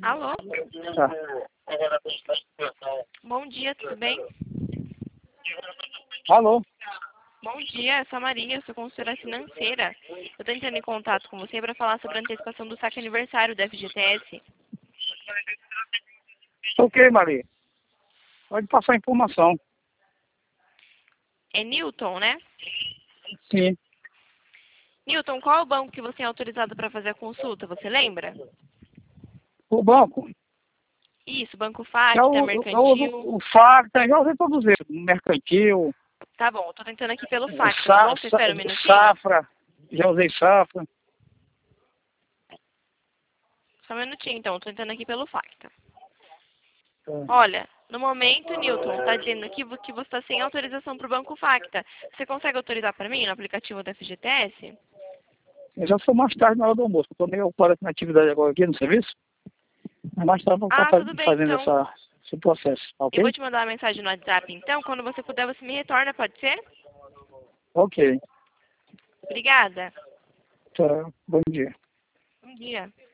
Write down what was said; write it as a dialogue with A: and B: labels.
A: Alô?
B: Tá.
A: Bom dia, tudo bem?
B: Alô?
A: Bom dia, eu sou a Maria, sou consultora financeira. Eu tô entrando em contato com você para falar sobre a antecipação do saque aniversário da FGTS.
B: Ok, Maria. Pode passar a informação.
A: É Newton, né?
B: Sim.
A: Newton, qual é o banco que você é autorizado para fazer a consulta? Você lembra?
B: O banco?
A: Isso, Banco
B: Já
A: Facta, Mercantil.
B: o Facta, já usei todos eles. Mercantil,
A: Tá bom, tô tentando aqui pelo
B: o
A: Facta, tá bom? Você espera um minutinho?
B: Safra, já usei Safra.
A: Só um minutinho, então. Tô tentando aqui pelo Facta.
B: Tá.
A: Olha, no momento, Newton, tá dizendo aqui que você está sem autorização para o Banco Facta. Você consegue autorizar para mim no aplicativo da FGTS?
B: Eu já sou mais tarde na hora do almoço. Estou meio ocupado na atividade agora aqui no serviço. Mas mais tarde eu vou
A: Ah,
B: estar
A: tudo bem,
B: fazendo
A: então.
B: esse processo, tá
A: Eu
B: ok?
A: vou te mandar uma mensagem no WhatsApp, então. Quando você puder, você me retorna, pode ser?
B: Ok.
A: Obrigada.
B: Tá. Bom dia.
A: Bom dia.